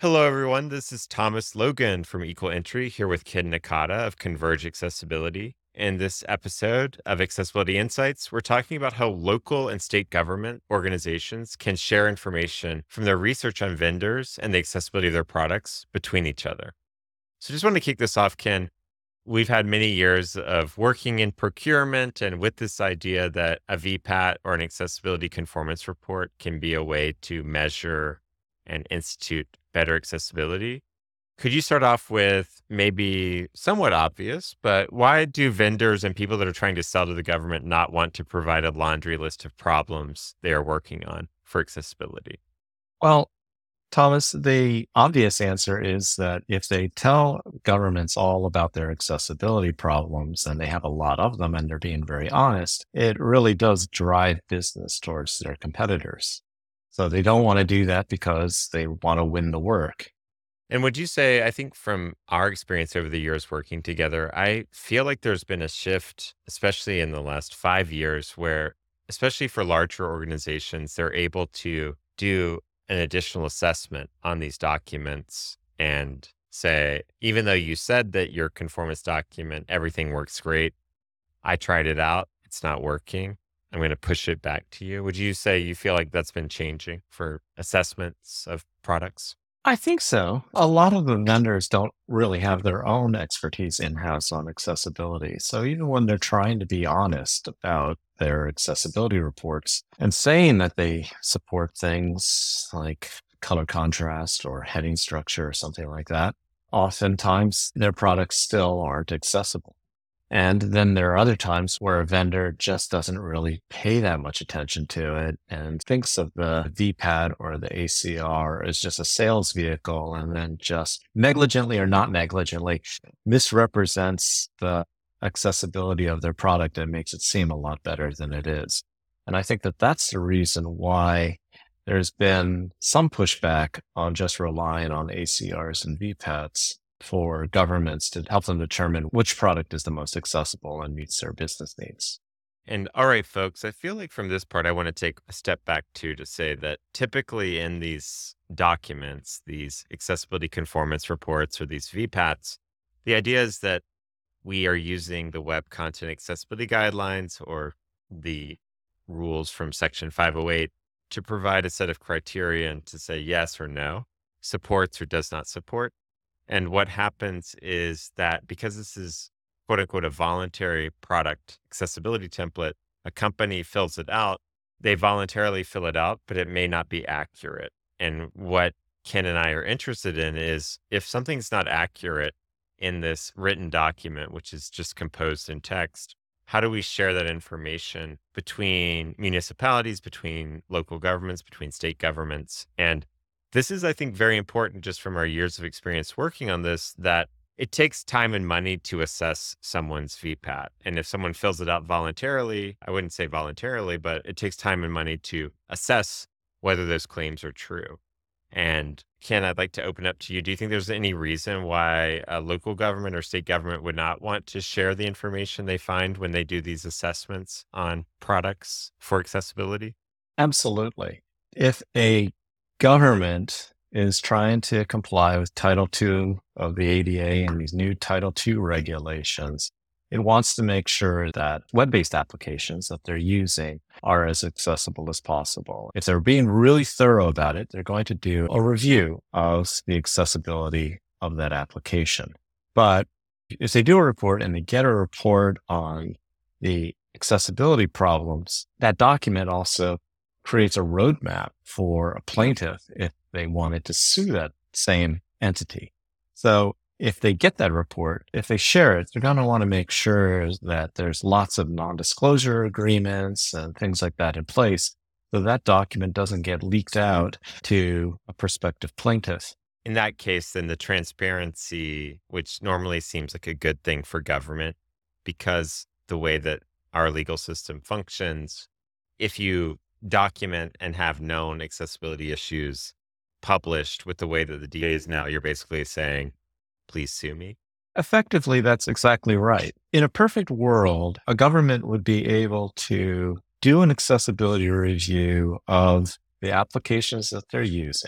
Hello, everyone. This is Thomas Logan from Equal Entry here with Ken Nakata of Converge Accessibility. In this episode of Accessibility Insights, we're talking about how local and state government organizations can share information from their research on vendors and the accessibility of their products between each other. So, just want to kick this off, Ken. We've had many years of working in procurement, and with this idea that a VPAT or an accessibility conformance report can be a way to measure and institute better accessibility. Could you start off with maybe somewhat obvious, but why do vendors and people that are trying to sell to the government not want to provide a laundry list of problems they are working on for accessibility? Well, Thomas, the obvious answer is that if they tell governments all about their accessibility problems and they have a lot of them and they're being very honest, it really does drive business towards their competitors. So they don't want to do that because they want to win the work. And would you say, I think from our experience over the years working together, I feel like there's been a shift, especially in the last 5 years, where, especially for larger organizations, they're able to do an additional assessment on these documents and say, even though you said that your conformance document, everything works great, I tried it out, it's not working. I'm going to push it back to you. Would you say you feel like that's been changing for assessments of products? I think so. A lot of the vendors don't really have their own expertise in-house on accessibility. So even when they're trying to be honest about their accessibility reports and saying that they support things like color contrast or heading structure or something like that, oftentimes their products still aren't accessible. And then there are other times where a vendor just doesn't really pay that much attention to it and thinks of the VPAD or the ACR as just a sales vehicle and then just negligently or not negligently misrepresents the accessibility of their product and makes it seem a lot better than it is. And I think that that's the reason why there's been some pushback on just relying on ACRs and VPADs for governments to help them determine which product is the most accessible and meets their business needs. And all right, folks, I feel like from this part, I want to take a step back too to say that typically in these documents, these accessibility conformance reports or these VPATs, the idea is that we are using the Web Content Accessibility Guidelines or the rules from Section 508 to provide a set of criteria and to say yes or no, supports or does not support. And what happens is that because this is quote unquote a voluntary product accessibility template, a company fills it out. They voluntarily fill it out, but it may not be accurate. And what Ken and I are interested in is if something's not accurate in this written document, which is just composed in text, how do we share that information between municipalities, between local governments, between state governments? And this is, I think, very important just from our years of experience working on this, that it takes time and money to assess someone's VPAT. And if someone fills it out voluntarily, I wouldn't say voluntarily, but it takes time and money to assess whether those claims are true. And Ken, I'd like to open up to you. Do you think there's any reason why a local government or state government would not want to share the information they find when they do these assessments on products for accessibility? Absolutely. If a government is trying to comply with Title II of the ADA and these new Title II regulations, it wants to make sure that web-based applications that they're using are as accessible as possible. If they're being really thorough about it, they're going to do a review of the accessibility of that application. But if they do a report and they get a report on the accessibility problems, that document also creates a roadmap for a plaintiff if they wanted to sue that same entity. So if they get that report, if they share it, they're going to want to make sure that there's lots of non-disclosure agreements and things like that in place so that document doesn't get leaked out to a prospective plaintiff. In that case, then the transparency, which normally seems like a good thing for government, because the way that our legal system functions, if you document and have known accessibility issues published with the way that the DA is now, you're basically saying, please sue me. Effectively, that's exactly right. In a perfect world, a government would be able to do an accessibility review of the applications that they're using,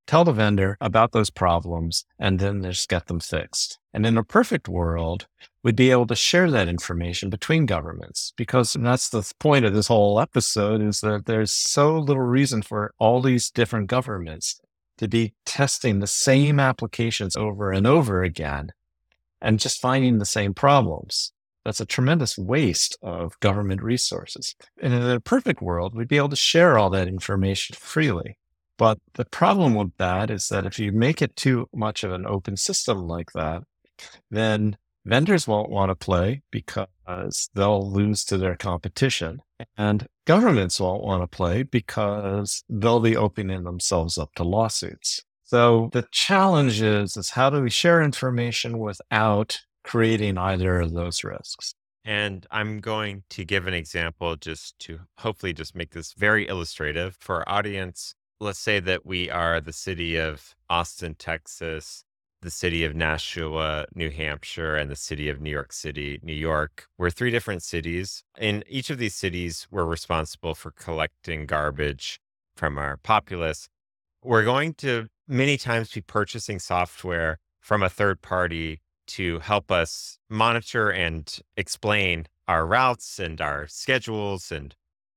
tell the vendor about those problems, and then just get them fixed. And in a perfect world, we'd be able to share that information between governments because that's the point of this whole episode is that there's so little reason for all these different governments to be testing the same applications over and over again and just finding the same problems. That's a tremendous waste of government resources. And in a perfect world, we'd be able to share all that information freely. But the problem with that is that if you make it too much of an open system like that, then vendors won't want to play because they'll lose to their competition. And governments won't want to play because they'll be opening themselves up to lawsuits. So the challenge is how do we share information without creating either of those risks? And I'm going to give an example just to hopefully just make this very illustrative for our audience. Let's say that we are the city of Austin, Texas, the city of Nashua, New Hampshire, and the city of New York City, New York. We're three different cities. In each of these cities, we're responsible for collecting garbage from our populace. We're going to many times be purchasing software from a third party to help us monitor and explain our routes and our schedules and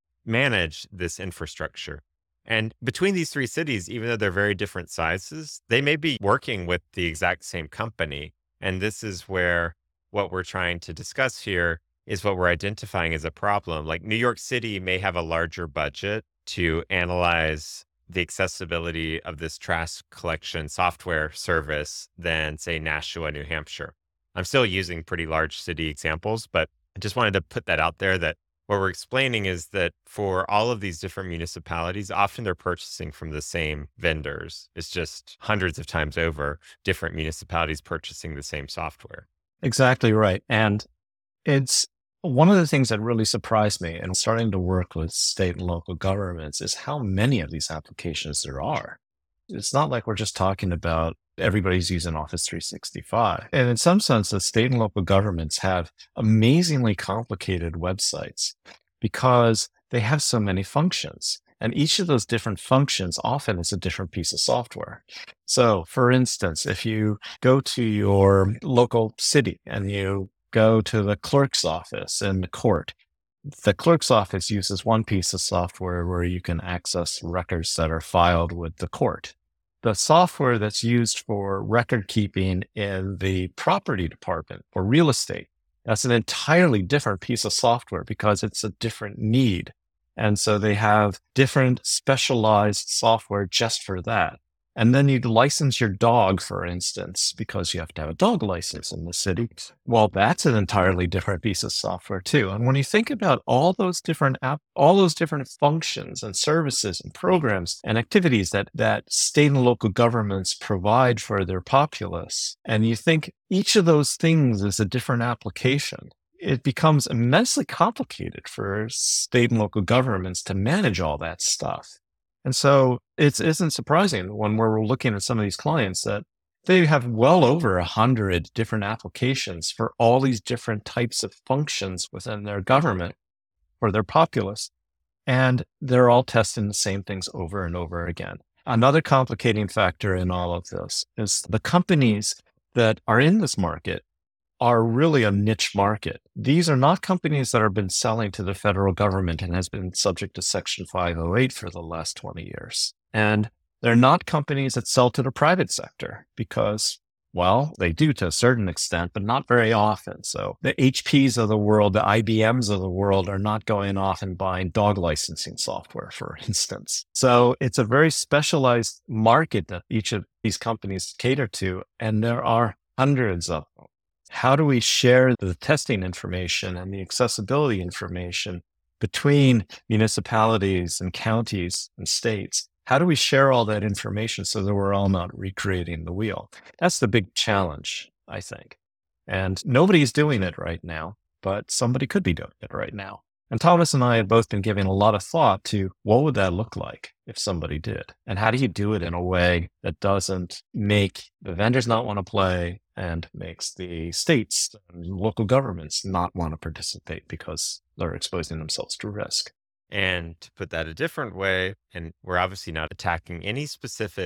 manage this infrastructure. And between these three cities, even though they're very different sizes, they may be working with the exact same company. And this is where what we're trying to discuss here is what we're identifying as a problem. Like New York City may have a larger budget to analyze the accessibility of this trash collection software service than, say, Nashua, New Hampshire. I'm still using pretty large city examples, but I just wanted to put that out there that what we're explaining is that for all of these different municipalities, often they're purchasing from the same vendors. It's just hundreds of times over different municipalities purchasing the same software. Exactly right. And it's one of the things that really surprised me in starting to work with state and local governments is how many of these applications there are. It's not like we're just talking about everybody's using Office 365. And in some sense, the state and local governments have amazingly complicated websites because they have so many functions. And each of those different functions often is a different piece of software. So, for instance, if you go to your local city and you go to the clerk's office in the court, the clerk's office uses one piece of software where you can access records that are filed with the court. The software that's used for record keeping in the property department or real estate, that's an entirely different piece of software because it's a different need. And so they have different specialized software just for that. And then you'd license your dog, for instance, because you have to have a dog license in the city. Well, that's an entirely different piece of software too. And when you think about all those different all those different functions and services and programs and activities that state and local governments provide for their populace, and you think each of those things is a different application, it becomes immensely complicated for state and local governments to manage all that stuff. And so it isn't surprising when we're looking at some of these clients that they have well over 100 different applications for all these different types of functions within their government or their populace. And they're all testing the same things over and over again. Another complicating factor in all of this is the companies that are in this market are really a niche market. These are not companies that have been selling to the federal government and has been subject to Section 508 for the last 20 years. And they're not companies that sell to the private sector because, well, they do to a certain extent, but not very often. So the HPs of the world, the IBMs of the world are not going off and buying dog licensing software, for instance. So it's a very specialized market that each of these companies cater to, and there are hundreds of them. How do we share the testing information and the accessibility information between municipalities and counties and states? How do we share all that information so that we're all not recreating the wheel? That's the big challenge, I think. And nobody's doing it right now, but somebody could be doing it right now. And Thomas and I have both been giving a lot of thought to what would that look like if somebody did? And how do you do it in a way that doesn't make the vendors not want to play and makes the states and local governments not want to participate because they're exposing themselves to risk? And to put that a different way, and we're obviously not attacking any specific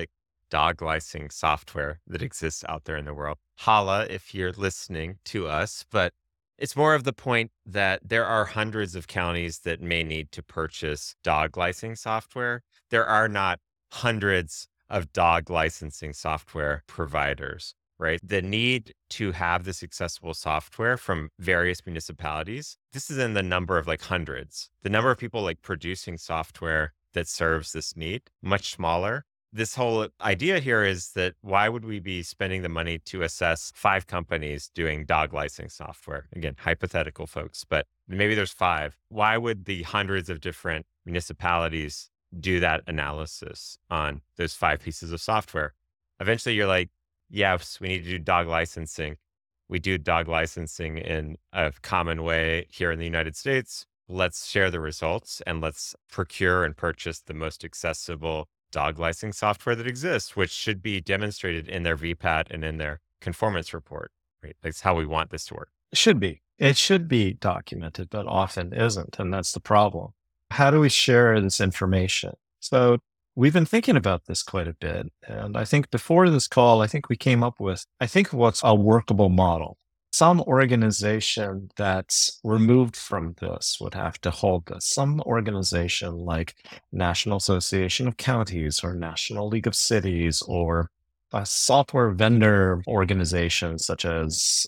dog licensing software that exists out there in the world. Holla if you're listening to us, but it's more of the point that there are hundreds of counties that may need to purchase dog licensing software. There are not hundreds of dog licensing software providers, right? The need to have this accessible software from various municipalities, this is in the number of like hundreds. The number of people like producing software that serves this need, much smaller. This whole idea here is that why would we be spending the money to assess 5 companies doing dog licensing software? Again, hypothetical folks, but maybe there's 5. Why would the hundreds of different municipalities do that analysis on those 5 pieces of software? Eventually you're like, yes, we need to do dog licensing. We do dog licensing in a common way here in the United States. Let's share the results and let's procure and purchase the most accessible dog licensing software that exists, which should be demonstrated in their VPAT and in their conformance report. Right? That's how we want this to work. It should be. It should be documented, but often isn't. And that's the problem. How do we share this information? So we've been thinking about this quite a bit. And I think before this call, I think we came up with, what's a workable model. Some organization that's removed from this would have to hold this. Some organization like National Association of Counties or National League of Cities or a software vendor organization such as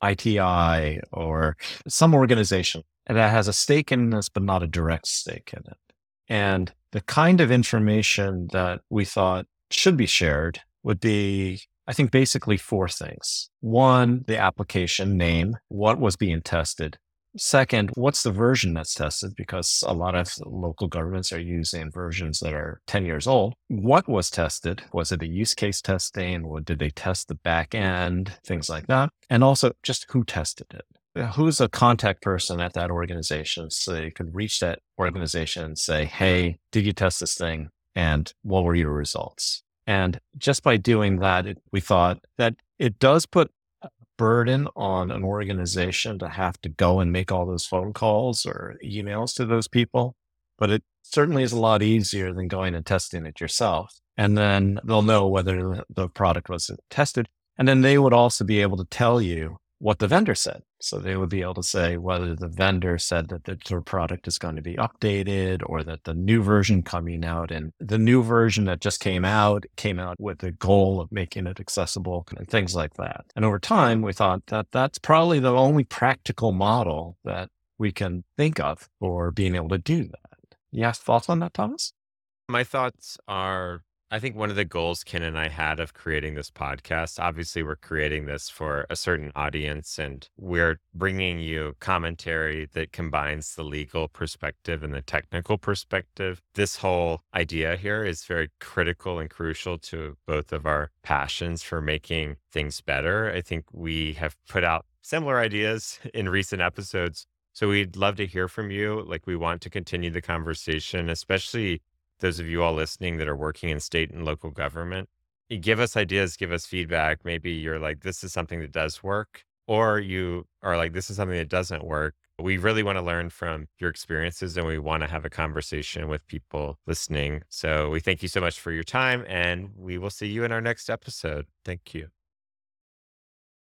ITI or some organization that has a stake in this, but not a direct stake in it. And the kind of information that we thought should be shared would be, I think, basically 4 things. 1, the application name, what was being tested. Second, what's the version that's tested? Because a lot of local governments are using versions that are 10 years old. What was tested? Was it a use case testing? Or did they test the back end? Things like that. And also just who tested it. Who's a contact person at that organization so you could reach that organization and say, hey, did you test this thing? And what were your results? And just by doing that, we thought that it does put a burden on an organization to have to go and make all those phone calls or emails to those people. But it certainly is a lot easier than going and testing it yourself. And then they'll know whether the product was tested. And then they would also be able to tell you what the vendor said. So they would be able to say whether the vendor said that their product is going to be updated or that the new version coming out and the new version that just came out with the goal of making it accessible and things like that. And over time, we thought that that's probably the only practical model that we can think of for being able to do that. You have thoughts on that, Thomas? My thoughts are, I think one of the goals Ken and I had of creating this podcast, obviously we're creating this for a certain audience and we're bringing you commentary that combines the legal perspective and the technical perspective. This whole idea here is very critical and crucial to both of our passions for making things better. I think we have put out similar ideas in recent episodes. So we'd love to hear from you. Like we want to continue the conversation, especially those of you all listening that are working in state and local government. You give us ideas, give us feedback. Maybe you're like, this is something that does work, or you are like, this is something that doesn't work. We really want to learn from your experiences and we want to have a conversation with people listening. So we thank you so much for your time and we will see you in our next episode. Thank you.